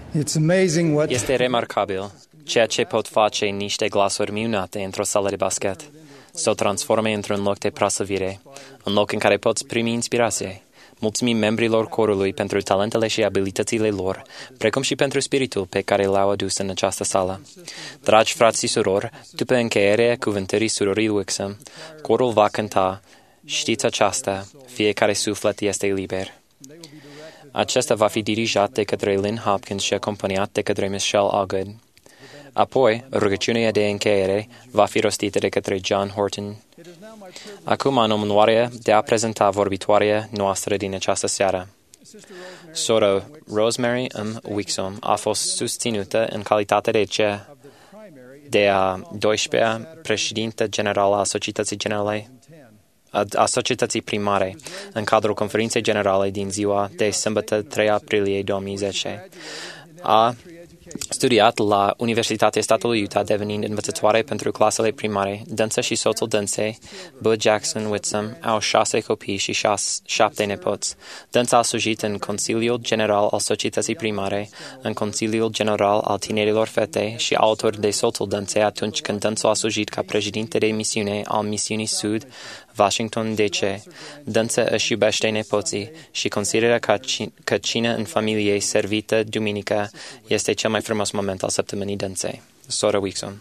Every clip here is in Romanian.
Este remarcabil ceea ce pot face niște glasuri minunate într-o sală de basket, să o transforme într-un loc de prasăvire, un loc în care poți primi inspirație. Mulțumim membrilor corului pentru talentele și abilitățile lor, precum și pentru spiritul pe care l-au adus în această sală. Dragi frați și surori, după încheierea cuvântării surorii Wixom, corul va cânta, știți aceasta, fiecare suflet este liber. Acesta va fi dirijat de către Lynn Hopkins și acompaniat de către Michelle Allgood. Apoi, rugăciunea de încheiere va fi rostită de către John Horton. Acum am onoarea de a prezenta vorbitoarea noastră din această seară. Sora Rosemary M. Wixom a fost susținută în calitate de a 12-a președintă generală a Societății Primare, în cadrul conferinței generale din ziua de sâmbătă 3 aprilie 2010. A studiat la Universitatea statului Utah, devenind învățătoare pentru clasele primare. Dânsa și soțul dânsei, Bud Jackson Whitsom, au 6 copii și 7 nepoți. Dânsa a slujit în Consiliul General al Societății Primare, în Consiliul General al Tinerilor Fete și alături de soțul dânsei atunci când dânsul a slujit ca președinte de misiune al Misiunii Sud, Washington, D.C. Dânsa își iubește nepoții și consideră că cina în familie servită duminică este cel mai frumos moment al săptămânii dânsei. Sora Wixom.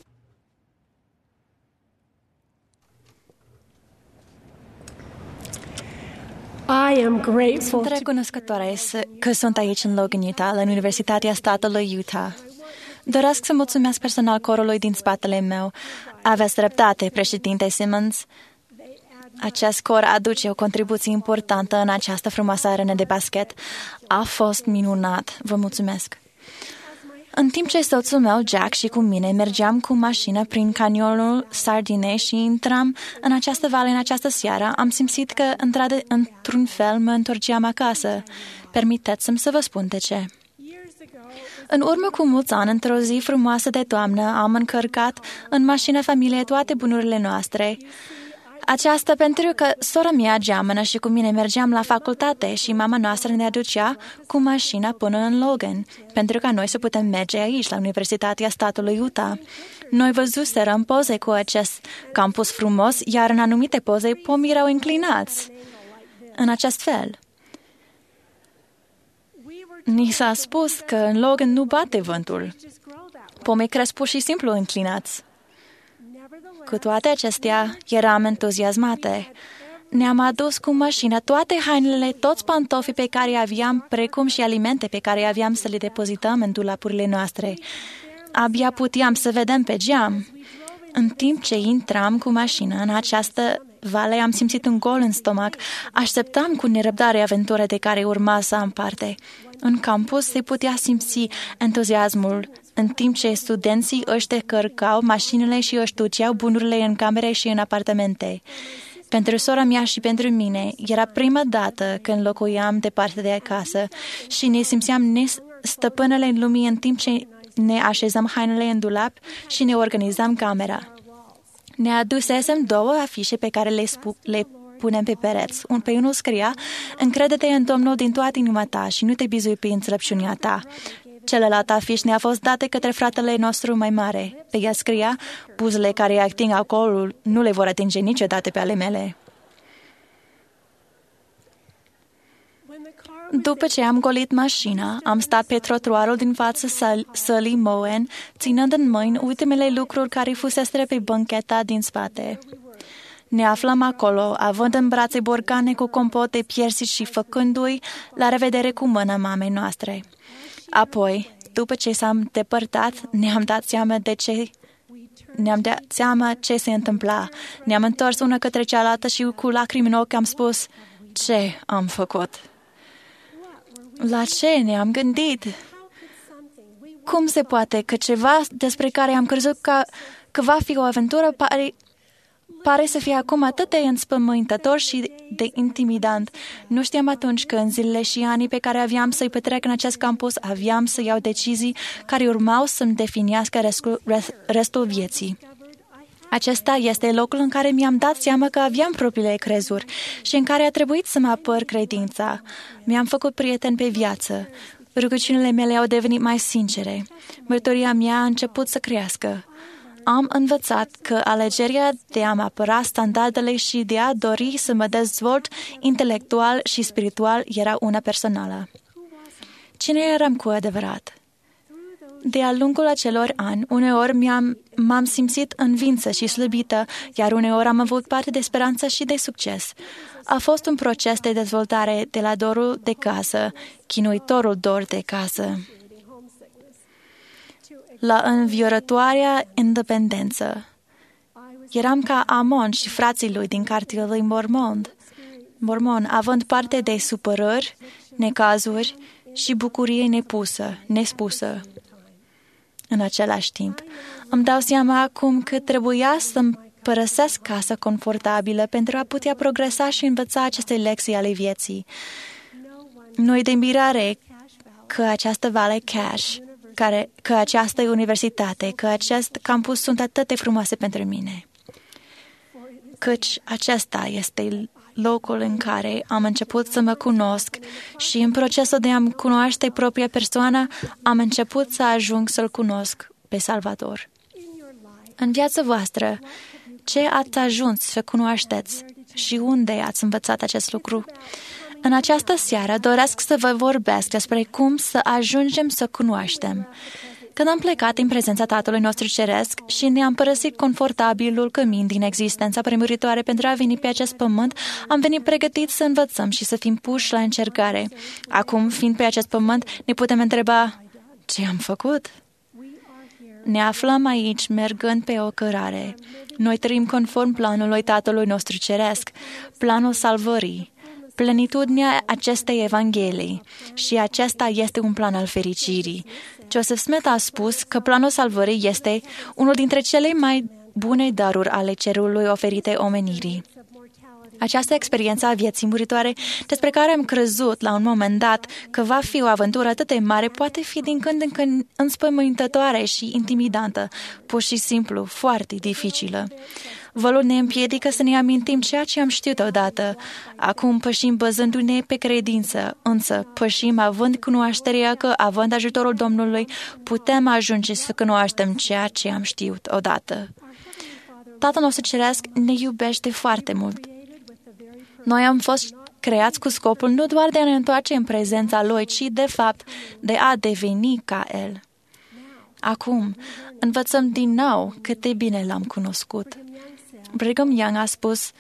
Sunt recunoscătoare că sunt aici în Logan, Utah, la Universitatea statului Utah. Doresc să mulțumesc personal corului din spatele meu. Aveți dreptate, președinte Simmons. Acest cor aduce o contribuție importantă în această frumoasă arenă de basket. A fost minunat. Vă mulțumesc. În timp ce soțul meu, Jack, și cu mine mergeam cu mașina prin canionul Sardinei și intram în această vale în această seară, am simțit că, într-un fel, mă întorceam acasă. Permiteți-mi să vă spun de ce. În urmă cu mulți ani, într-o zi frumoasă de toamnă, am încărcat în mașina familiei toate bunurile noastre. Aceasta pentru că sora mea geamănă și cu mine mergeam la facultate și mama noastră ne aducea cu mașina până în Logan, pentru ca noi să putem merge aici, la Universitatea statului Utah. Noi văzuserăm poze cu acest campus frumos, iar în anumite poze pomii erau înclinați. În acest fel. Ni s-a spus că în Logan nu bate vântul. Pomii cresc pur și simplu înclinați. Cu toate acestea, eram entuziasmate. Ne-am adus cu mașina toate hainele, toți pantofii pe care aveam, precum și alimente pe care aveam să le depozităm în dulapurile noastre. Abia puteam să vedem pe geam. În timp ce intram cu mașina în această vale, am simțit un gol în stomac. Așteptam cu nerăbdare aventura de care urma să am parte. În campus se putea simți entuziasmul, în timp ce studenții își decărcau mașinile și își duceau bunurile în camere și în apartamente. Pentru sora mea și pentru mine, era prima dată când locuiam departe de acasă și ne simțeam stăpânele în lumii în timp ce ne așezam hainele în dulap și ne organizam camera. Ne adusesem 2 afișe pe care le punem pe pereți. Pe unul scria, încrede-te în Domnul din toată inima ta și nu te bizui pe înțelepciunea ta. Celălalt afiș ne-a fost dat de către fratele nostru mai mare. Pe ea scria, buzele care ating alcoolul nu le vor atinge niciodată pe ale mele. După ce am golit mașina, am stat pe trotuarul din fața sălii Moen, ținând în mâini ultimele lucruri care fuseseră pe bancheta din spate. Ne aflăm acolo, având în brațe borcane cu compot de piersici și făcându-i la revedere cu mâna mamei noastre. Apoi, după ce s-am depărtat, ne-am dat seama ce se întâmpla. Ne-am întors una către cealaltă și cu lacrimi în ochi am spus, ce am făcut? La ce ne-am gândit? Cum se poate că ceva despre care am crezut că va fi o aventură pare să fie acum atât de înspământător și de intimidant. Nu știam atunci că în zilele și anii pe care aveam să-i petrec în acest campus, aveam să iau decizii care urmau să-mi definească restul vieții. Acesta este locul în care mi-am dat seama că aveam propriile crezuri și în care a trebuit să mă apăr credința. Mi-am făcut prieteni pe viață. Rugăciunile mele au devenit mai sincere. Mărturia mea a început să crească. Am învățat că alegerea de a-mi apăra standardele și de a dori să mă dezvolt intelectual și spiritual era una personală. Cine eram cu adevărat? De-a lungul acelor ani, uneori m-am simțit învinsă și slăbită, iar uneori am avut parte de speranță și de succes. A fost un proces de dezvoltare de la dorul de casă, chinuitorul dor de casă, la înviorătoarea independență. Eram ca Amon și frații lui din cartierul lui Mormon, având parte de supărări, necazuri și bucurie nespusă. În același timp, îmi dau seama acum că trebuia să-mi părăsesc casa confortabilă pentru a putea progresa și învăța aceste lecții ale vieții. Nu-i de mirare că această Vale Cash, că această universitate, că acest campus sunt atât de frumoase pentru mine. Căci acesta este locul în care am început să mă cunosc și în procesul de a-mi cunoaște propria persoană, am început să ajung să-L cunosc pe Salvador. În viața voastră, ce ați ajuns să cunoașteți și unde ați învățat acest lucru? În această seară doresc să vă vorbesc despre cum să ajungem să cunoaștem. Când am plecat în prezența Tatălui nostru Ceresc și ne-am părăsit confortabilul cămin din existența premuritoare pentru a veni pe acest pământ, am venit pregătiți să învățăm și să fim puși la încercare. Acum, fiind pe acest pământ, ne putem întreba, ce am făcut? Ne aflăm aici, mergând pe o cărare. Noi trăim conform planului Tatălui nostru Ceresc, planul salvării, plenitudinea acestei Evanghelii. Și acesta este un plan al fericirii. Joseph Smith a spus că planul salvării este unul dintre cele mai bune daruri ale cerului oferite omenirii. Această experiență a vieții muritoare, despre care am crezut la un moment dat că va fi o aventură atât de mare, poate fi din când în când înspăimântătoare și intimidantă, pur și simplu foarte dificilă. Vălul ne împiedică să ne amintim ceea ce am știut odată. Acum pășim bazându-ne pe credință, însă pășim având cunoașterea că, având ajutorul Domnului, putem ajunge să cunoaștem ceea ce am știut odată. Tatăl nostru Ceresc ne iubește foarte mult. Noi am fost creați cu scopul nu doar de a ne întoarce în prezența Lui, ci, de fapt, de a deveni ca El. Acum, învățăm din nou cât de bine L-am cunoscut. Brigham Young a spus,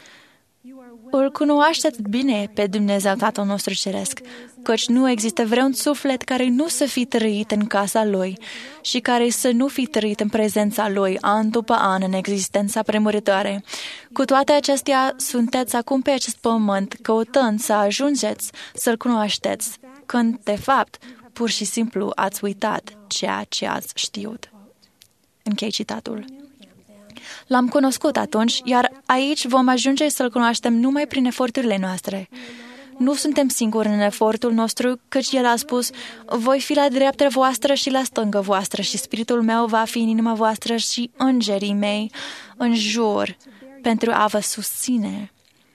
îl cunoașteți bine pe Dumnezeu Tatăl nostru Ceresc, căci nu există vreun suflet care nu să fi trăit în casa Lui și care să nu fi trăit în prezența Lui an după an în existența premuritoare. Cu toate acestea, sunteți acum pe acest pământ căutând să ajungeți să-L cunoașteți, când, de fapt, pur și simplu ați uitat ceea ce ați știut. Închei citatul. L-am cunoscut atunci, iar aici vom ajunge să-L cunoaștem numai prin eforturile noastre. Nu suntem singuri în efortul nostru, căci El a spus, voi fi la dreapta voastră și la stânga voastră și spiritul meu va fi în inima voastră și îngerii mei în jur pentru a vă susține.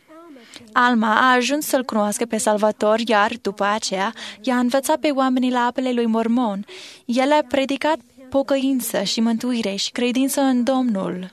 Alma a ajuns să-L cunoască pe Salvator, iar, după aceea, i-a învățat pe oamenii la apele lui Mormon. El a predicat pocăință și mântuire și credință în Domnul.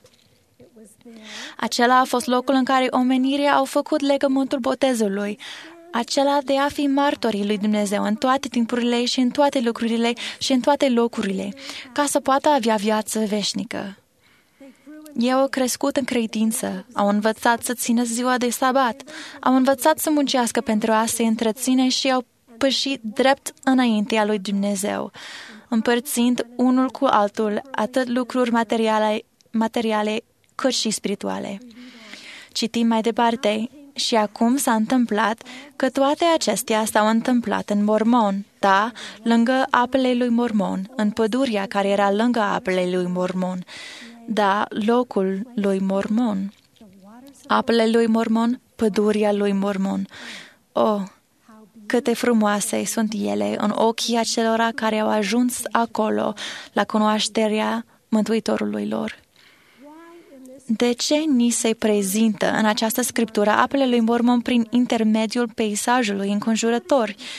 Acela a fost locul în care omenirea au făcut legământul botezului, acela de a fi martorii lui Dumnezeu în toate timpurile și în toate lucrurile și în toate locurile, ca să poată avea viață veșnică. Ei au crescut în credință, au învățat să țină ziua de sabat, au învățat să muncească pentru a se întreține și au pășit drept înaintea lui Dumnezeu, împărțind unul cu altul atât lucruri materiale cât și spirituale. Citim mai departe, și acum s-a întâmplat că toate acestea s-au întâmplat în Mormon, da, lângă apele lui Mormon, în pădurea care era lângă apele lui Mormon, da, locul lui Mormon, apele lui Mormon, pădurea lui Mormon. Oh, câte frumoase sunt ele în ochii acelora care au ajuns acolo la cunoașterea Mântuitorului lor. De ce ni se prezintă în această scriptură apele lui Mormon prin intermediul peisajului înconjurător?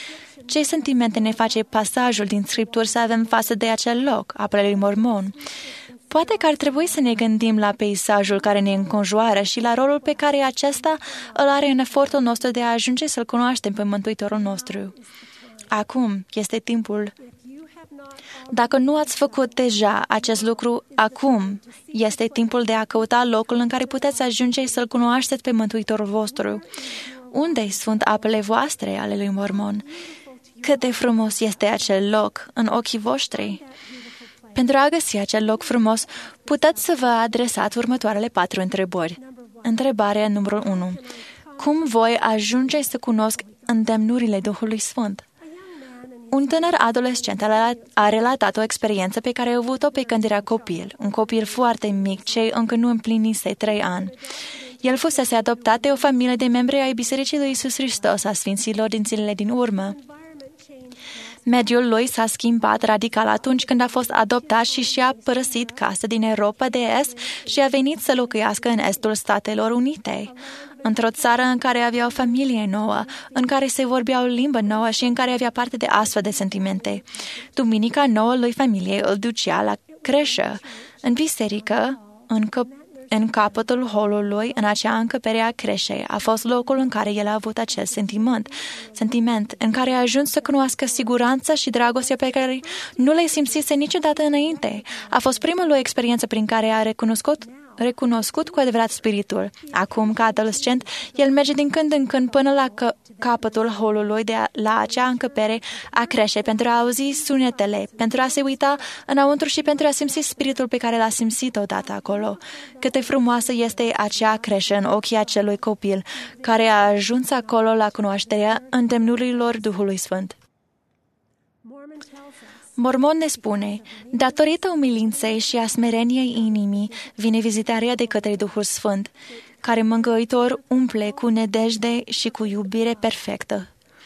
Ce sentimente ne face pasajul din Scripturi să avem față de acel loc, apele lui Mormon? Poate că ar trebui să ne gândim la peisajul care ne înconjoară și la rolul pe care acesta îl are în efortul nostru de a ajunge să-L cunoaștem pe Mântuitorul nostru. Acum este timpul. Dacă nu ați făcut deja acest lucru, acum este timpul de a căuta locul în care puteți ajunge să-L cunoașteți pe Mântuitorul vostru. Unde sunt apele voastre, ale lui Mormon? Cât de frumos este acel loc în ochii voștri! Pentru a găsi acel loc frumos, puteți să vă adresați următoarele 4 întrebări. Întrebarea numărul 1. Cum voi ajunge să cunosc îndemnurile Duhului Sfânt? Un tânăr adolescent a relatat o experiență pe care a avut-o pe când era copil, un copil foarte mic, ce încă nu împlinise 3 ani. El fusese adoptat de o familie de membri ai Bisericii lui Iisus Hristos a Sfinților din zilele din urmă. Mediul lui s-a schimbat radical atunci când a fost adoptat și și-a părăsit casa din Europa de Est și a venit să locuiască în estul Statelor Unite, într-o țară în care avea o familie nouă, în care se vorbea o limbă nouă și în care avea parte de astfel de sentimente. Duminica nouă lui familie îl ducea la creșă, în biserică, în capătul holului, în acea încăpere a creșei, a fost locul în care el a avut acel sentiment în care a ajuns să cunoască siguranța și dragostea pe care nu le simțise niciodată înainte. A fost prima lui experiență prin care a recunoscut cu adevărat spiritul. Acum, ca adolescent, el merge din când în când până la capătul holului la acea încăpere a creșei pentru a auzi sunetele, pentru a se uita înăuntru și pentru a simți spiritul pe care l-a simțit odată acolo. Cât de frumoasă este acea creșă în ochii acelui copil care a ajuns acolo la cunoașterea îndemnurilor Duhului Sfânt. Mormon ne spune, datorită umilinței și a smereniei inimii, vine vizitarea de către Duhul Sfânt, care mângâitor umple cu nedejde și cu iubire perfectă.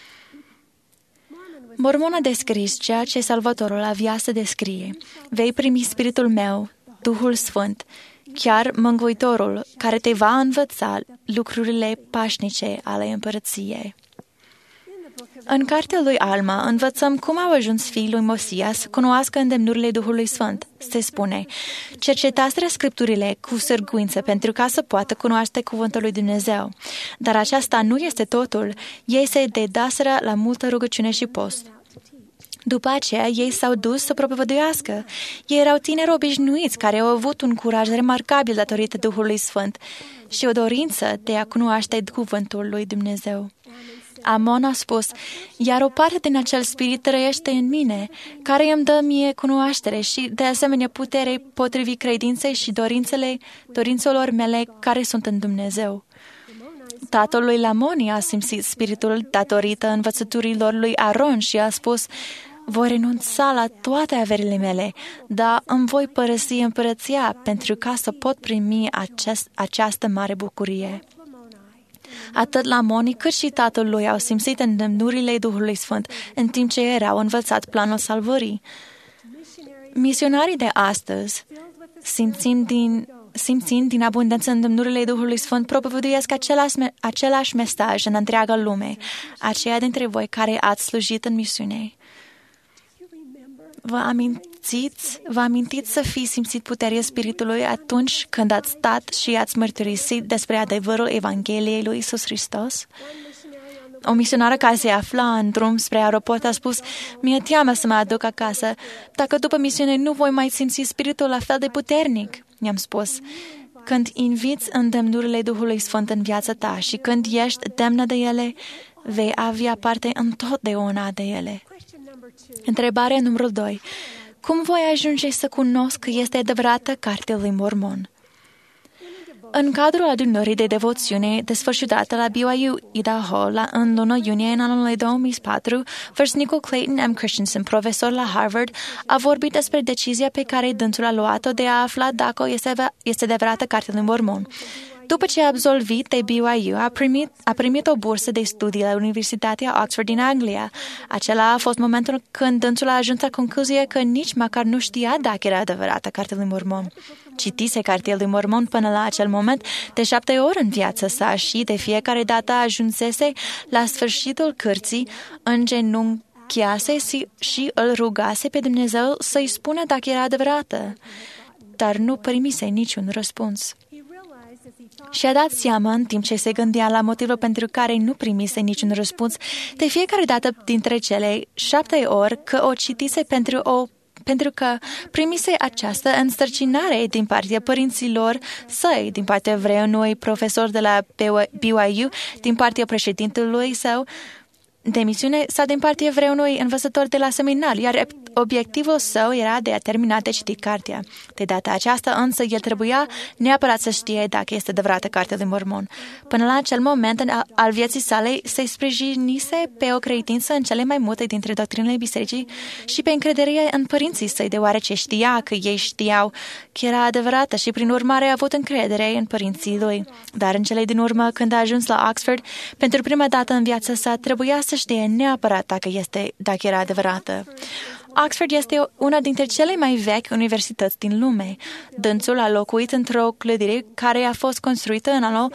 Mormon a descris ceea ce Salvatorul avea să descrie. Vei primi spiritul meu, Duhul Sfânt, chiar mângâitorul, care te va învăța lucrurile pașnice ale împărăției. În cartea lui Alma învățăm cum au ajuns fiii lui Mosia să cunoască îndemnurile Duhului Sfânt. Se spune, cercetați Scripturile cu sârguință pentru ca să poată cunoaște cuvântul lui Dumnezeu. Dar aceasta nu este totul. Ei se dedaseră la multă rugăciune și post. După aceea, ei s-au dus să propovăduiască. Ei erau tineri obișnuiți care au avut un curaj remarcabil datorită Duhului Sfânt și o dorință de a cunoaște cuvântul lui Dumnezeu. Amon a spus, iar o parte din acel spirit trăiește în mine, care îmi dă mie cunoaștere și, de asemenea, putere potrivit credinței și dorințelor mele care sunt în Dumnezeu. Tatăl lui Lamoni a simțit spiritul datorită învățăturilor lui Aron și a spus, voi renunța la toate averile mele, dar îmi voi părăsi împărăția pentru ca să pot primi această mare bucurie. Atât Lamoni cât și tatăl lui au simțit îndemnurile Duhului Sfânt în timp ce erau învățat planul salvării. Misionarii de astăzi, simțind din abundență îndemnurile Duhului Sfânt, propovăduiesc același mesaj în întreaga lume, aceia dintre voi care ați slujit în misiune. Vă amintiți să fi simțit puterea Spiritului atunci când ați stat și ați mărturisit despre adevărul Evangheliei lui Iisus Hristos? O misionară care se afla în drum spre aeroport a spus, mi-e teamă să mă aduc acasă, dacă după misiune nu voi mai simți Spiritul la fel de puternic. I-am spus, când inviți îndemnurile Duhului Sfânt în viața ta și când ești demnă de ele, vei avea parte întotdeauna de ele. Întrebarea numărul 2. Cum voi ajunge să cunosc că este adevărată cartea lui Mormon? În cadrul adunării de devoțiune desfășurată la BYU Idaho în luna iunie în anul 2004, vârstnicul Clayton M. Christensen, profesor la Harvard, a vorbit despre decizia pe care dânsul a luat-o de a afla dacă este adevărată cartea lui Mormon. După ce a absolvit de BYU, a primit o bursă de studii la Universitatea Oxford din Anglia. Acela a fost momentul când dânsul a ajuns la concluzia că nici măcar nu știa dacă era adevărată cartea lui Mormon. Citise cartea lui Mormon până la acel moment de 7 ori în viața sa și de fiecare dată ajunsese la sfârșitul cărții îngenunchiase și îl rugase pe Dumnezeu să-i spună dacă era adevărată, dar nu primise niciun răspuns. Și-a dat seama, în timp ce se gândea la motivul pentru care nu primise niciun răspuns, de fiecare dată dintre cele 7 ori că o citise pentru că primise această însărcinare din partea părinților săi, din partea vreunui profesor de la BYU, din partea președintelui său de misiune sau din partea vreunui învățător de la seminar, iar obiectivul său era de a termina de citit cartea. De data aceasta, însă, el trebuia neapărat să știe dacă este adevărată Cartea lui Mormon. Până la acel moment al vieții sale, se sprijinise pe o credință în cele mai multe dintre doctrinele bisericii și pe încredere în părinții săi, deoarece știa că ei știau că era adevărată și, prin urmare, a avut încredere în părinții lui. Dar în cele din urmă, când a ajuns la Oxford, pentru prima dată în viața sa, trebuia să știe neapărat dacă era adevărată. Oxford este una dintre cele mai vechi universități din lume. Dânsul a locuit într-o clădire care a fost construită în anul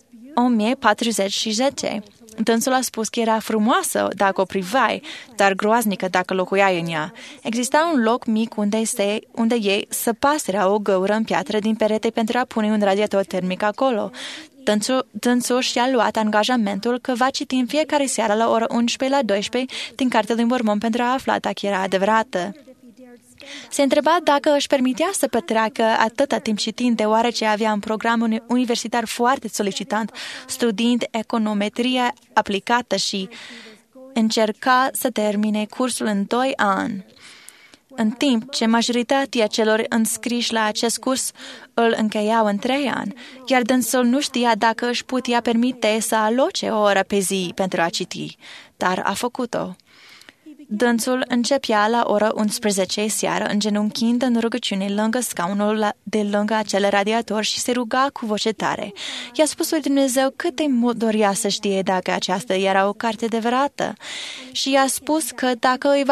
1410. Dânsul a spus că era frumoasă dacă o priveai, dar groaznică dacă locuiai în ea. Exista un loc mic unde ei săpaseră o găură în piatră din perete pentru a pune un radiator termic acolo. Dânsul și-a luat angajamentul că va citi în fiecare seară la ora 11 la 12 din Cartea lui Mormon pentru a afla dacă era adevărată. Se întreba dacă își permitea să petreacă atâta timp citind, deoarece avea un program universitar foarte solicitant, studiind econometrie aplicată și încerca să termine cursul în 2 ani. În timp ce majoritatea celor înscriși la acest curs îl încheiau în 3 ani, iar dânsul nu știa dacă își putea permite să aloce o oră pe zi pentru a citi, dar a făcut-o. Dânsul începea la ora 11 seară, îngenunchind în rugăciune lângă scaunul de lângă acel radiator și se ruga cu voce tare. I-a spus lui Dumnezeu cât de mult dorea să știe dacă aceasta era o carte adevărată și i-a spus că dacă îi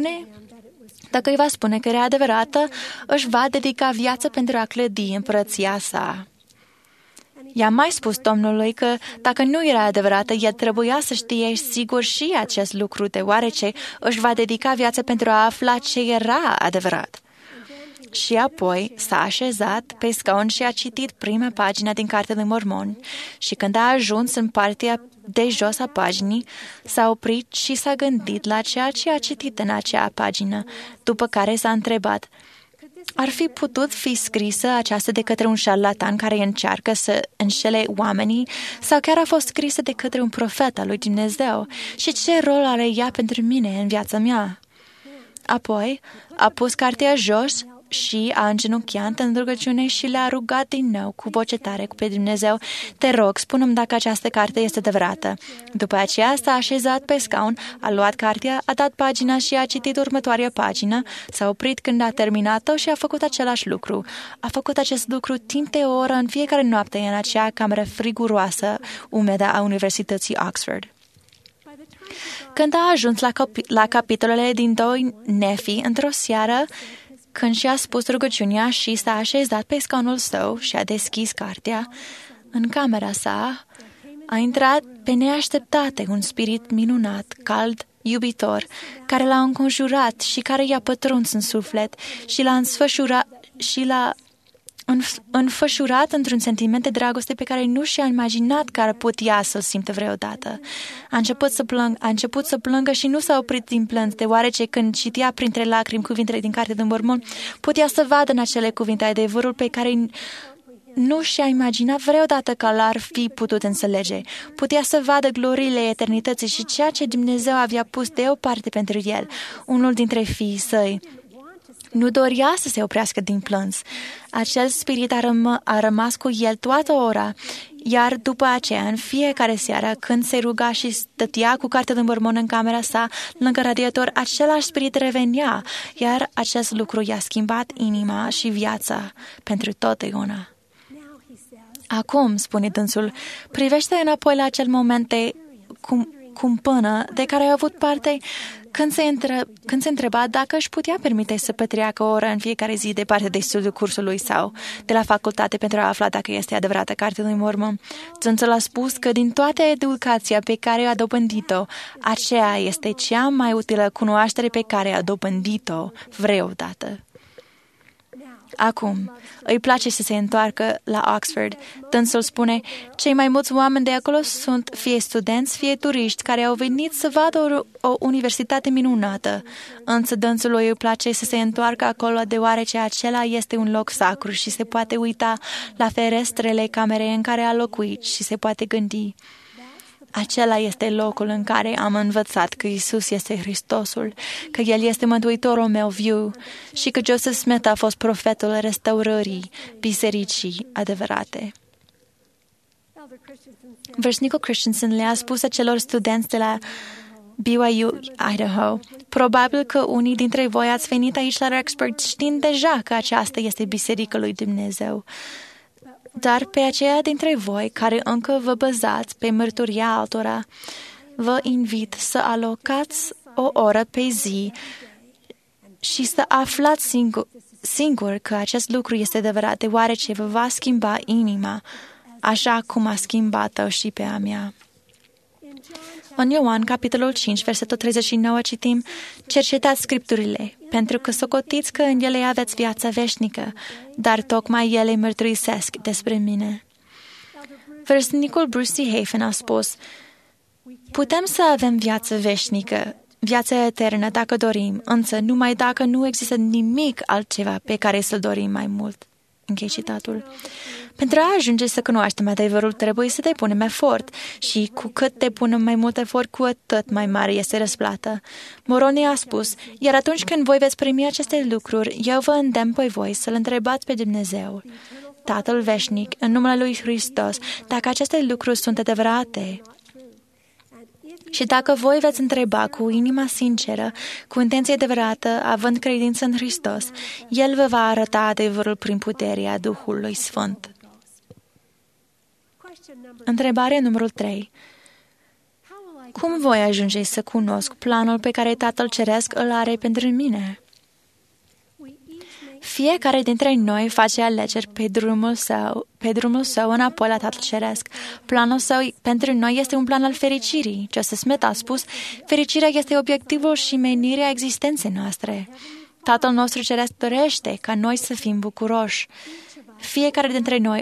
va spune că era adevărată, își va dedica viața pentru a clădi împărăția sa. I-a mai spus Domnului că dacă nu era adevărată, el trebuia să știe sigur și acest lucru, deoarece își va dedica viața pentru a afla ce era adevărat. Și apoi s-a așezat pe scaun și a citit prima pagină din Cartea lui Mormon și când a ajuns în partea de jos a paginii, s-a oprit și s-a gândit la ceea ce a citit în acea pagină, după care s-a întrebat: ar fi putut fi scrisă aceasta de către un șarlatan care încearcă să înșele oamenii sau chiar a fost scrisă de către un profet al lui Dumnezeu? Și ce rol are ea pentru mine în viața mea? Apoi a pus cartea jos și a îngenunchiat în rugăciune și le-a rugat din nou cu voce tare pe Dumnezeu: te rog, spune-mi dacă această carte este adevărată. După aceea s-a așezat pe scaun, a luat cartea, a dat pagina și a citit următoarea pagină, s-a oprit când a terminat-o și a făcut același lucru. A făcut acest lucru timp de o oră în fiecare noapte în acea cameră friguroasă, umedă a Universității Oxford. Când a ajuns la capitolele din 2 Nefi, într-o seară, când și-a spus rugăciunea și s-a așezat pe scaunul său și a deschis cartea, în camera sa a intrat pe neașteptate un spirit minunat, cald, iubitor, care l-a înconjurat și care i-a pătruns în suflet și l-a înfășurat într-un sentiment de dragoste pe care nu și-a imaginat că ar putea să-l simtă vreodată. A început să plângă și nu s-a oprit din plâns, deoarece când citea printre lacrimi cuvintele din Cartea lui Mormon, putea să vadă în acele cuvinte adevărul pe care nu și-a imaginat vreodată că l-ar fi putut înțelege. Putea să vadă gloriile eternității și ceea ce Dumnezeu avea pus deoparte pentru el. Unul dintre fiii săi nu dorea să se oprească din plâns. Acel spirit a rămas cu el toată ora, iar după aceea, în fiecare seară, când se ruga și stătea cu Cartea lui Mormon în camera sa, lângă radiator, același spirit revenea, iar acest lucru i-a schimbat inima și viața pentru totdeauna. Acum, spune dânsul, privește înapoi la acel moment de cumpănă de care ai avut parte când se întreba dacă își putea permite să petreacă o oră în fiecare zi departe de studiul cursului sau de la facultate pentru a afla dacă este adevărată cartea lui Mormon. Dânsul a spus că din toată educația pe care a dobândit-o, aceea este cea mai utilă cunoaștere pe care a dobândit-o vreodată. Acum, îi place să se întoarcă la Oxford. Dânsul spune, cei mai mulți oameni de acolo sunt fie studenți, fie turiști care au venit să vadă o universitate minunată. Însă dânsului îi place să se întoarcă acolo deoarece acela este un loc sacru și se poate uita la ferestrele camerei în care a locuit și se poate gândi. Acela este locul în care am învățat că Isus este Hristosul, că El este Mântuitorul meu viu și că Joseph Smith a fost profetul restaurării bisericii adevărate. Versnicul Christensen le-a spus acelor studenți de la BYU, Idaho, probabil că unii dintre voi ați venit aici la Rexburg știind deja că aceasta este Biserica lui Dumnezeu. Dar pe aceia dintre voi care încă vă bazați pe mărturia altora, vă invit să alocați o oră pe zi și să aflați singur că acest lucru este adevărat, deoarece vă va schimba inima, așa cum a schimbat-o și pe a mea. În Ioan, capitolul 5, versetul 39, citim, cercetați Scripturile, pentru că socotiți că în ele aveți viața veșnică, dar tocmai ele mărturisesc despre mine. Versnicul Bruce C. Hafen a spus, putem să avem viață veșnică, viața eternă dacă dorim, însă numai dacă nu există nimic altceva pe care să-l dorim mai mult. Închei citatul. Pentru a ajunge să cunoaștem adevărul, trebuie să depunem efort și cu cât depunem mai mult efort, cu atât mai mare este răsplată. Moroni a spus, iar atunci când voi veți primi aceste lucruri, eu vă îndemn pe voi să-L întrebați pe Dumnezeu, Tatăl veșnic, în numele lui Hristos, dacă aceste lucruri sunt adevărate. Și dacă voi veți întreba cu inima sinceră, cu intenție adevărată, având credință în Hristos, El vă va arăta adevărul prin puterea Duhului Sfânt. Întrebarea numărul 3. Cum voi ajunge să cunosc planul pe care Tatăl Ceresc îl are pentru mine? Fiecare dintre noi face alegeri pe drumul său înapoi la Tatăl Ceresc. Planul său pentru noi este un plan al fericirii. Joseph Smith a spus, fericirea este obiectivul și menirea existenței noastre. Tatăl nostru Ceresc dorește ca noi să fim bucuroși. Fiecare dintre noi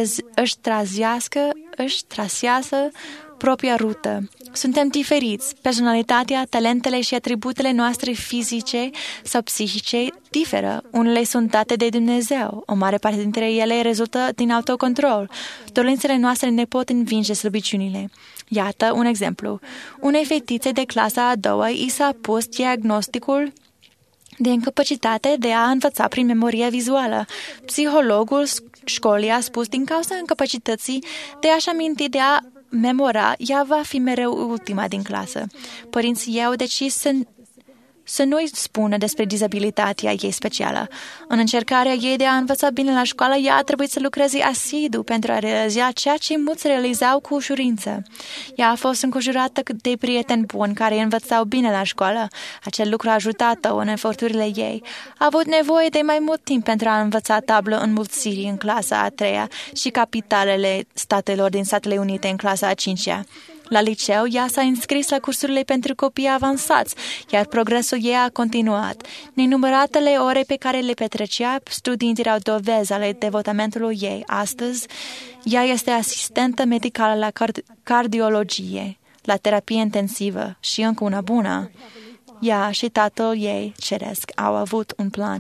își trasează propria rută. Suntem diferiți. Personalitatea, talentele și atributele noastre fizice sau psihice diferă. Unele sunt date de Dumnezeu. O mare parte dintre ele rezultă din autocontrol. Dorințele noastre ne pot învinge slăbiciunile. Iată un exemplu. Unei fetițe de clasa a doua i s-a pus diagnosticul de incapacitate de a învăța prin memoria vizuală. Psihologul școlii a spus din cauza incapacității de a-și aminti de a memora, ea va fi mereu ultima din clasă. Părinții ei au decis să nu-i spună despre dizabilitatea ei specială. În încercarea ei de a învăța bine la școală, ea a trebuit să lucreze asidu pentru a realiza ceea ce mulți realizau cu ușurință. Ea a fost înconjurată de prieteni buni care învățau bine la școală. Acel lucru a ajutat-o în eforturile ei. A avut nevoie de mai mult timp pentru a învăța tablă înmulțirii în clasa a 3-a și capitalele statelor din Statele Unite în clasa a 5-a. La liceu, ea s-a înscris la cursurile pentru copii avansați, iar progresul ei a continuat. Nenumăratele ore pe care le petrecea, studiind erau dovezi ale devotamentului ei. Astăzi, ea este asistentă medicală la cardiologie, la terapie intensivă și încă una bună. Ea și tatăl ei ceresc au avut un plan.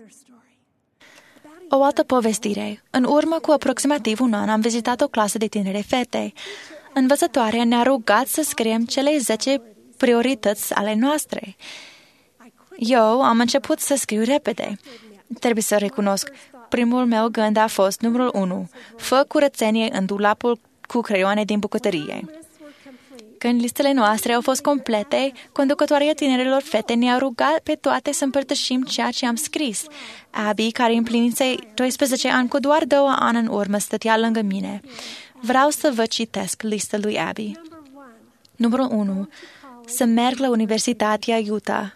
O altă povestire. În urmă cu aproximativ un an am vizitat o clasă de tinere fete. Învățătoarea ne-a rugat să scriem cele 10 priorități ale noastre. Eu am început să scriu repede. Trebuie să recunosc, primul meu gând a fost numărul 1. Fă curățenie în dulapul cu creioane din bucătărie. Când listele noastre au fost complete, conducătoarea tinerelor fete ne-a rugat pe toate să împărtășim ceea ce am scris. Abby, care împlinise 12 ani cu doar 2 ani în urmă, stătea lângă mine. Vreau să vă citesc lista lui Abby. Numărul 1. să merg la Universitatea Utah.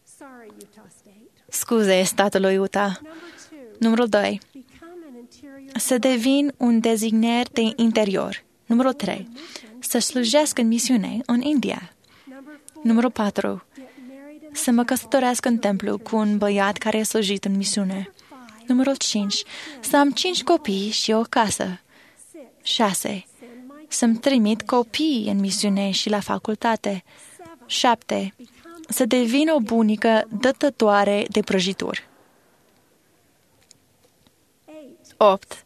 Scuze, statul lui Utah. Numărul 2. Să devin un dezigner de interior. Numărul 3. Să slujesc în misiune în India. Numărul 4. Să mă căsătoresc în templu cu un băiat care a slujit în misiune. Numărul 5. Să am 5 copii și o casă. 6. Să-mi trimit copiii în misiune și la facultate. 7. Să devin o bunică dătătoare de prăjituri. 8.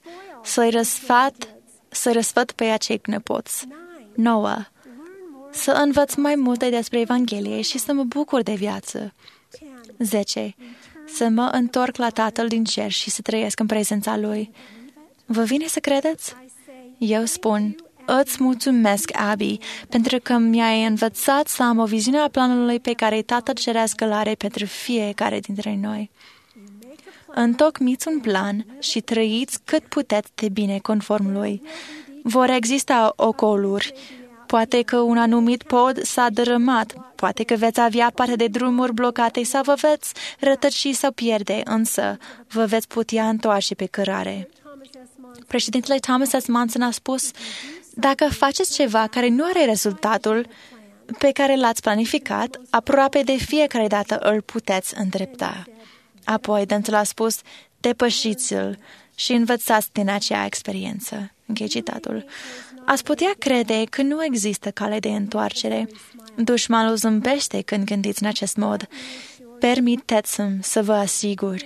Să răsfăt pe acei nepoți. 9. Să învăț mai multe despre Evanghelie și să mă bucur de viață. 10. Să mă întorc la Tatăl din cer și să trăiesc în prezența Lui. Vă vine să credeți? Eu spun, îți mulțumesc, Abby, pentru că mi-ai învățat să am o viziune a planului pe care Tatăl Ceresc îl are pentru fiecare dintre noi. Întocmiți un plan și trăiți cât puteți de bine conform lui. Vor exista ocoluri. Poate că un anumit pod s-a dărâmat, poate că veți avea parte de drumuri blocate sau vă veți rătăci sau pierde, însă vă veți putea întoarce pe cărare. Președintele Thomas S. Monson a spus, dacă faceți ceva care nu are rezultatul pe care l-ați planificat, aproape de fiecare dată îl puteți îndrepta. Apoi, dânsul a spus, depășiți-l și învățați din acea experiență. Închei citatul. Ați putea crede că nu există cale de întoarcere. Dușmanul zâmbește când gândiți în acest mod. Permiteți-mi să vă asigur.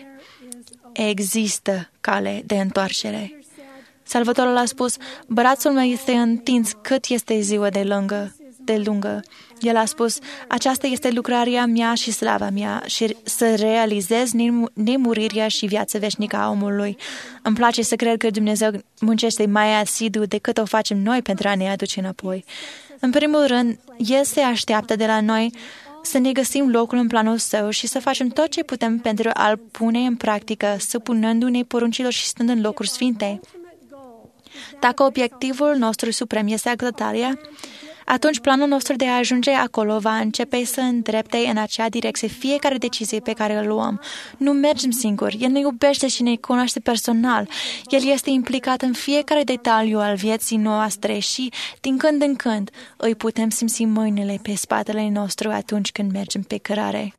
Există cale de întoarcere. Salvatorul a spus, brațul meu este întins cât este ziua de lungă. El a spus, aceasta este lucrarea mea și slava mea și să realizez nemurirea și viața veșnică a omului. Îmi place să cred că Dumnezeu muncește mai asidu decât o facem noi pentru a ne aduce înapoi. În primul rând, El se așteaptă de la noi să ne găsim locul în planul Său și să facem tot ce putem pentru a-L pune în practică, supunându-ne poruncilor și stând în locuri sfinte. Dacă obiectivul nostru suprem este agătarea, atunci planul nostru de a ajunge acolo va începe să îndrepte în acea direcție fiecare decizie pe care o luăm. Nu mergem singuri. El ne iubește și ne cunoaște personal. El este implicat în fiecare detaliu al vieții noastre și, din când în când, îi putem simți mâinile pe spatele nostru atunci când mergem pe cărare.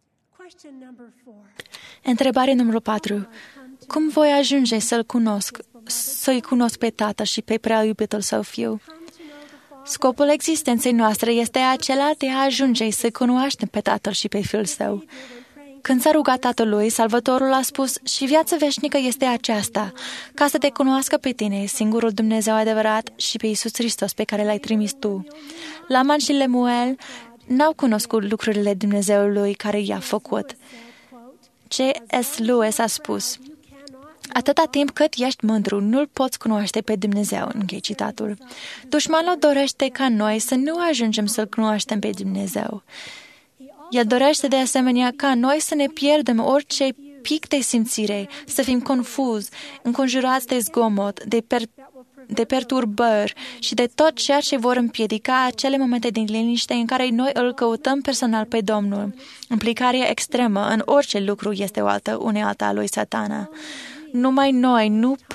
Întrebare numărul 4. Cum voi ajunge să-i cunosc pe Tatăl și pe prea iubitul Său Fiu? Scopul existenței noastre este acela de a ajunge să cunoaștem pe Tatăl și pe Fiul Său. Când s-a rugat Tatălui, Salvatorul a spus, și viața veșnică este aceasta, ca să te cunoască pe tine, singurul Dumnezeu adevărat, și pe Iisus Hristos pe care L-ai trimis tu. Laman și Lemuel n-au cunoscut lucrurile Dumnezeului care i-a făcut. C.S. Lewis a spus, atâta timp cât ești mândru, nu-L poți cunoaște pe Dumnezeu, închei citatul. Dușmanul dorește ca noi să nu ajungem să-L cunoaștem pe Dumnezeu. El dorește de asemenea ca noi să ne pierdem orice pic de simțire, să fim confuzi, înconjurați de zgomot, de perturbări și de tot ceea ce vor împiedica acele momente din liniște în care noi îl căutăm personal pe Domnul. Implicarea extremă în orice lucru este o altă unealtă a lui Satana. Numai noi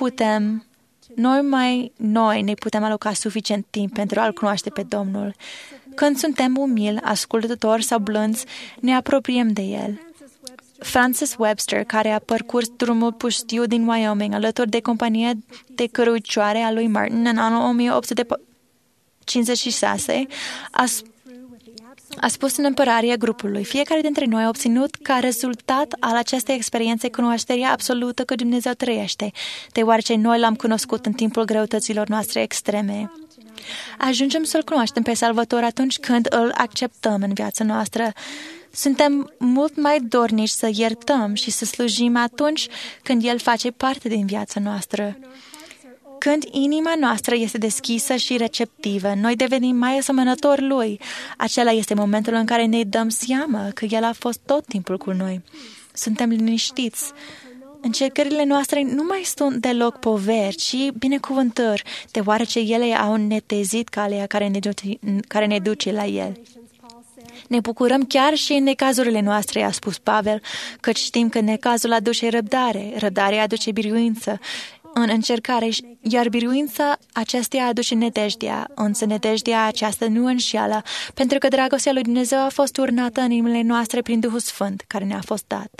ne putem aloca suficient timp pentru a-L cunoaște pe Domnul. Când suntem umili, ascultători sau blânzi, ne apropiem de El. Francis Webster, care a parcurs drumul pustiu din Wyoming alături de compania de cărucioare a lui Martin în anul 1856, a spus în împărarea grupului, fiecare dintre noi a obținut ca rezultat al acestei experiențe cunoașterea absolută că Dumnezeu trăiește, deoarece noi L-am cunoscut în timpul greutăților noastre extreme. Ajungem să-L cunoaștem pe Salvator atunci când îl acceptăm în viața noastră. Suntem mult mai dornici să iertăm și să slujim atunci când El face parte din viața noastră. Când inima noastră este deschisă și receptivă, noi devenim mai asemănători Lui. Acela este momentul în care ne dăm seama că El a fost tot timpul cu noi. Suntem liniștiți. Încercările noastre nu mai sunt deloc poveri, ci binecuvântări, deoarece ele au netezit calea care ne duce la El. Ne bucurăm chiar și în necazurile noastre, a spus Pavel, căci știm că necazul aduce răbdare, răbdarea aduce biruință în încercare, iar biruința acesteia aduce nădejdea, însă nădejdea aceasta nu înșeală, pentru că dragostea lui Dumnezeu a fost turnată în inimile noastre prin Duhul Sfânt, care ne-a fost dat.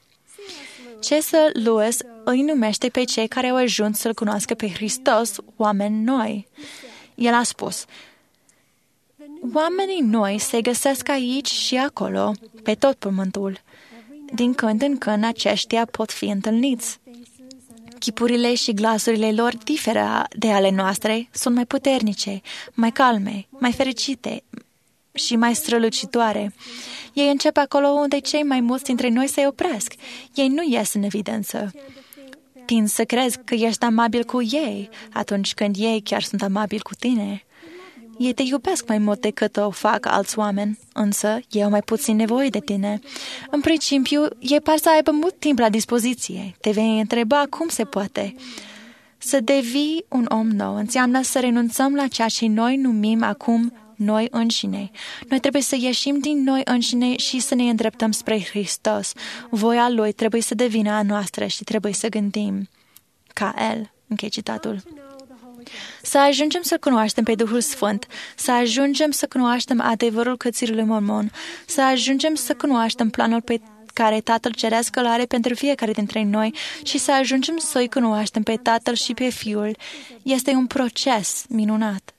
C.S. Lewis îi numește pe cei care au ajuns să-L cunoască pe Hristos oameni noi. El a spus: oamenii noi se găsesc aici și acolo, pe tot pământul. Din când în când aceștia pot fi întâlniți. Chipurile și glasurile lor diferă de ale noastre, sunt mai puternice, mai calme, mai fericite și mai strălucitoare. Ei încep acolo unde cei mai mulți dintre noi se opresc. Ei nu ies în evidență. Tind să crezi că ești amabil cu ei atunci când ei chiar sunt amabili cu tine. Ei te iubesc mai mult decât o fac alți oameni, însă ei au mai puțin nevoie de tine. În principiu, ei par să aibă mult timp la dispoziție. Te vei întreba cum se poate. Să devii un om nou înseamnă să renunțăm la ceea ce noi numim acum noi înșine. Noi trebuie să ieșim din noi înșine și să ne îndreptăm spre Hristos. Voia Lui trebuie să devină a noastră și trebuie să gândim ca El. Închei citatul. Să ajungem să cunoaștem pe Duhul Sfânt, să ajungem să cunoaștem adevărul Cărții lui Mormon, să ajungem să cunoaștem planul pe care Tatăl Ceresc îl are pentru fiecare dintre noi și să ajungem să-i cunoaștem pe Tatăl și pe Fiul. Este un proces minunat.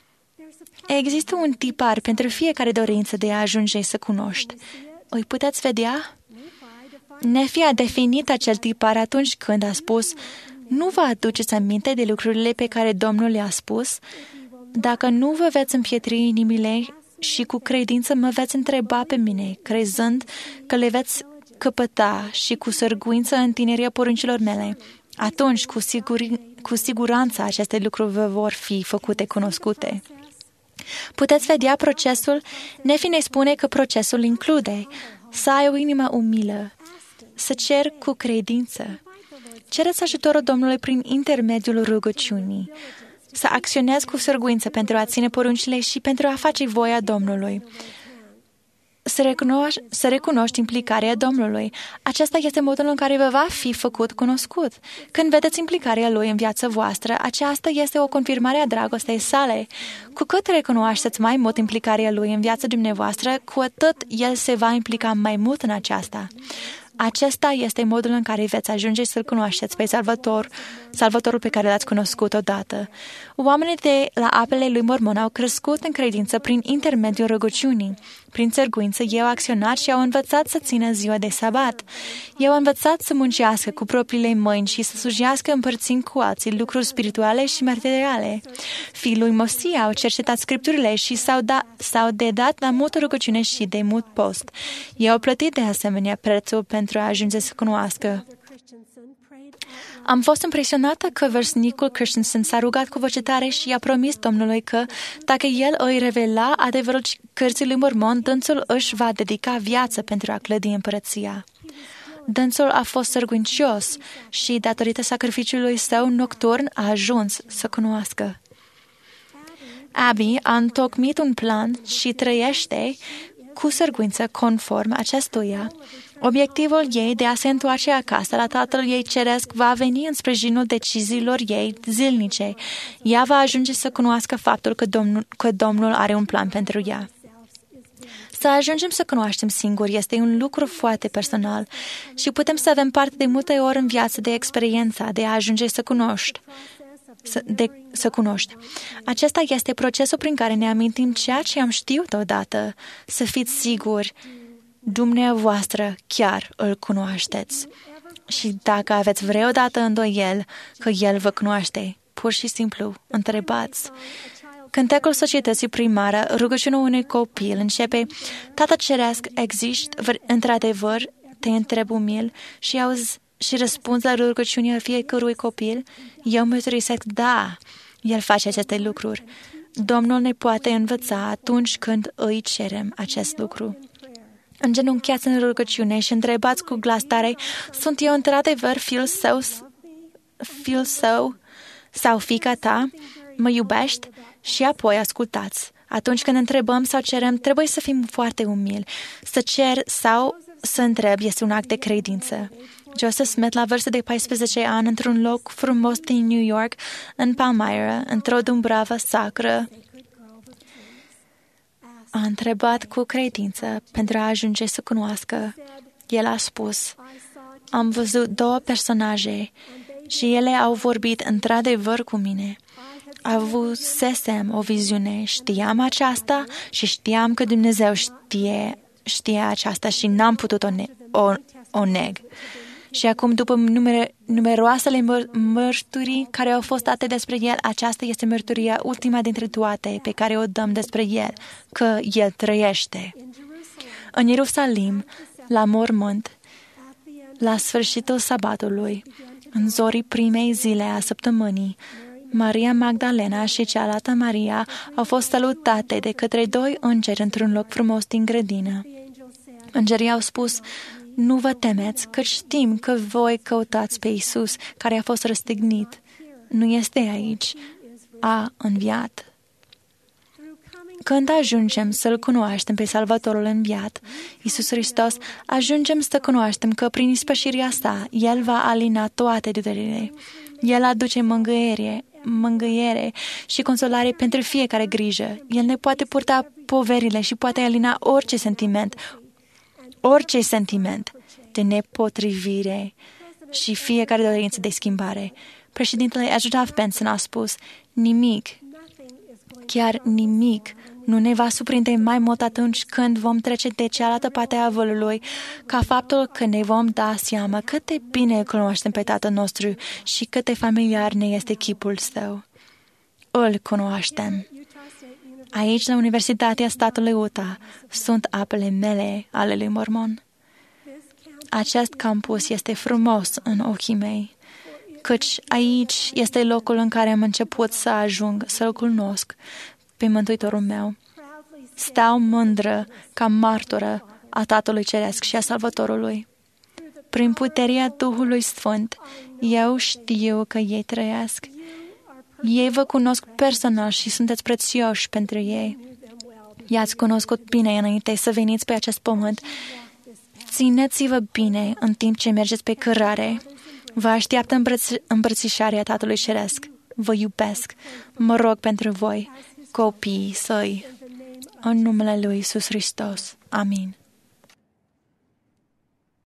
Există un tipar pentru fiecare dorință de a ajunge să cunoști. Îi puteți vedea? Nefi a definit acel tipar atunci când a spus: nu vă aduceți aminte de lucrurile pe care Domnul le-a spus? Dacă nu vă veți împietri inimile și cu credință mă veți întreba pe mine, crezând că le veți căpăta și cu sârguință întineria poruncilor mele, atunci cu siguranță aceste lucruri vă vor fi făcute cunoscute. Puteți vedea procesul? Nefi ne spune că procesul include să ai o inimă umilă, să cer cu credință. Cereți ajutorul Domnului prin intermediul rugăciunii, să acționezi cu sârguință pentru a ține poruncile și pentru a face voia Domnului. Să recunoști implicarea Domnului. Acesta este modul în care vă va fi făcut cunoscut. Când vedeți implicarea Lui în viața voastră, aceasta este o confirmare a dragostei sale. Cu cât recunoașteți mai mult implicarea Lui în viața dumneavoastră, cu atât El se va implica mai mult în aceasta. Acesta este modul în care veți ajunge să-L cunoașteți pe Salvatorul pe care L-ați cunoscut odată. Oamenii de la apele lui Mormon au crescut în credință prin intermediul rugăciunii. Prin sârguință, ei au acționat și au învățat să țină ziua de sabat. Ei au învățat să muncească cu propriile mâini și să slujească împărțind cu alții lucruri spirituale și materiale. Fiii lui Mosia au cercetat scripturile și s-au dedat la multă rugăciune și de mult post. Ei au plătit de asemenea prețul pentru a ajunge să cunoască. Am fost impresionată că vârstnicul Christensen s-a rugat cu voce tare și i-a promis Domnului că, dacă el îi revela adevărul Cărții lui Mormon, dânsul își va dedica viața pentru a clădi împărăția. Dânsul a fost sârguincios și, datorită sacrificiului său nocturn, a ajuns să cunoască. Abby a întocmit un plan și trăiește cu sârguință conform acestuia. Obiectivul ei de a se întoarce acasă la Tatăl ei Ceresc va veni în sprijinul deciziilor ei zilnice. Ea va ajunge să cunoască faptul că Domnul are un plan pentru ea. Să ajungem să cunoaștem singuri este un lucru foarte personal și putem să avem parte de multe ori în viață de experiența de a ajunge să cunoști. Să cunoști. Acesta este procesul prin care ne amintim ceea ce am știut odată. Să fiți siguri, dumneavoastră chiar îl cunoașteți. Și dacă aveți vreodată îndoiel că El vă cunoaște, pur și simplu întrebați. Cântecul societății primară, rugăciunea unui copil, începe: Tată Ceresc, existi într-adevăr? Te întreb umil și auzi și răspunzi la rugăciunea fiecărui copil? Eu mărturisesc, da, El face aceste lucruri. Domnul ne poate învăța atunci când îi cerem acest lucru. Îngenunchiați în rugăciune și întrebați cu glas tare: sunt eu într-adevăr fiul său sau fiica ta? Mă iubești? Și apoi ascultați. Atunci când întrebăm sau cerem, trebuie să fim foarte umili. Să cer sau să întreb este un act de credință. Joseph Smith, la vârstă de 14 ani, într-un loc frumos din New York, în Palmyra, într-o dumbravă sacră, a întrebat cu credință pentru a ajunge să cunoască. El a spus, am văzut 2 personaje și ele au vorbit într-adevăr cu mine. Avusesem o viziune, știam aceasta și știam că Dumnezeu știe aceasta și n-am putut o neg. Și acum, după numeroasele mărturii care au fost date despre El, aceasta este mărturia ultima dintre toate pe care o dăm despre El, că El trăiește. În Ierusalim, la mormânt, la sfârșitul sabatului, în zorii primei zile a săptămânii, Maria Magdalena și cealaltă Maria au fost salutate de către 2 îngeri într-un loc frumos din grădină. Îngerii au spus, nu vă temeți, că știm că voi căutați pe Iisus, care a fost răstignit. Nu este aici, a înviat. Când ajungem să-L cunoaștem pe Salvatorul înviat, Iisus Hristos, ajungem să cunoaștem că prin ispășirea sa, El va alina toate durerile. El aduce mângâiere și consolare pentru fiecare grijă. El ne poate purta poverile și poate alina orice sentiment de nepotrivire și fiecare dorință de schimbare. Președintele Ajudaf Benson a spus, nimic, chiar nimic, nu ne va surprinde mai mult atunci când vom trece de cealaltă parte a vălului, ca faptul că ne vom da seama cât de bine îl cunoaștem pe Tatăl nostru și cât de familiar ne este chipul său. Îl cunoaștem. Aici, la Universitatea statului Utah, sunt apele mele, ale lui Mormon. Acest campus este frumos în ochii mei, căci aici este locul în care am început să ajung să-L cunosc pe Mântuitorul meu. Stau mândră ca martoră a Tatălui Ceresc și a Salvatorului. Prin puterea Duhului Sfânt, eu știu că ei trăiesc. Ei vă cunosc personal și sunteți prețioși pentru ei. I-ați cunoscut bine înainte să veniți pe acest pământ. Țineți-vă bine în timp ce mergeți pe cărare. Vă așteaptă îmbrățișarea Tatălui Ceresc. Vă iubesc. Mă rog pentru voi, copiii săi. În numele lui Iisus Hristos. Amin.